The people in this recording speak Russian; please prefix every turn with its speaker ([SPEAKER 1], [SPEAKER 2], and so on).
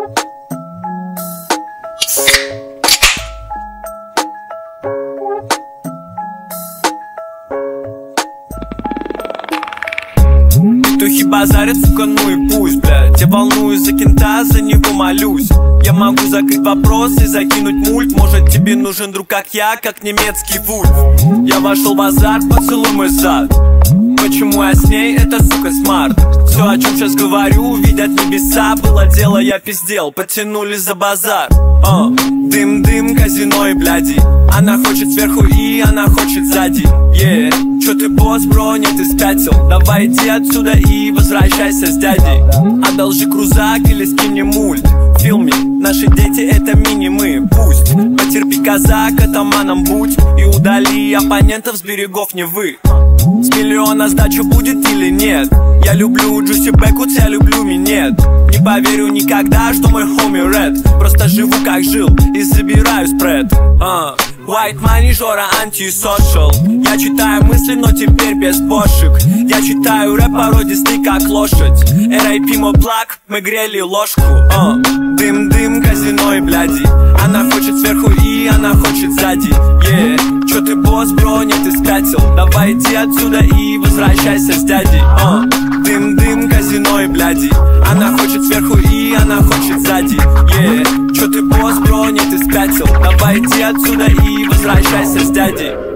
[SPEAKER 1] Петухи базарят, сука, ну и пусть, блядь. Я волнуюсь за кента, за него молюсь. Я могу закрыть вопрос и закинуть мульт. Может, тебе нужен друг, как я, как немецкий вульф. Я вошел в азарт, поцелуй мой зад. Почему я с ней, это, сука, смарт. Все, о чем сейчас говорю, видят небеса. Было дело, я пиздел, потянули за базар. Дым-дым, казино и бляди. Она хочет сверху и она хочет сзади. Чё ты, босс, бро, нет, ты спятил? Давай иди отсюда и возвращайся с дядей. Одолжи крузак или скинь мне мульт. В фильме наши дети это мини-мы. Пусть потерпи, казак, атаманом будь. И удали оппонентов с берегов Невы. С миллиона сдача будет или нет? Я люблю Джуси Бэкутс, я люблю минет. Не поверю никогда, что мой хоми Ред. Просто живу как жил и забираю спред. White money, Жора, антисошал. Я читаю мысли, но теперь без бошек. Я читаю рэп породистый, как лошадь. R.I.P. мой плак, мы грели ложку. Дым-дым, казино и бляди. Она хочет сверху и она хочет сзади. Чё ты, босс, бро, нет, ты спятил? Давай иди отсюда и возвращайся с дядей. Дым-дым, казино и бляди. Она хочет сверху и она хочет сзади. Чё ты, босс, бро, нет, ты спятил? Давай иди отсюда и возвращайся с дядей.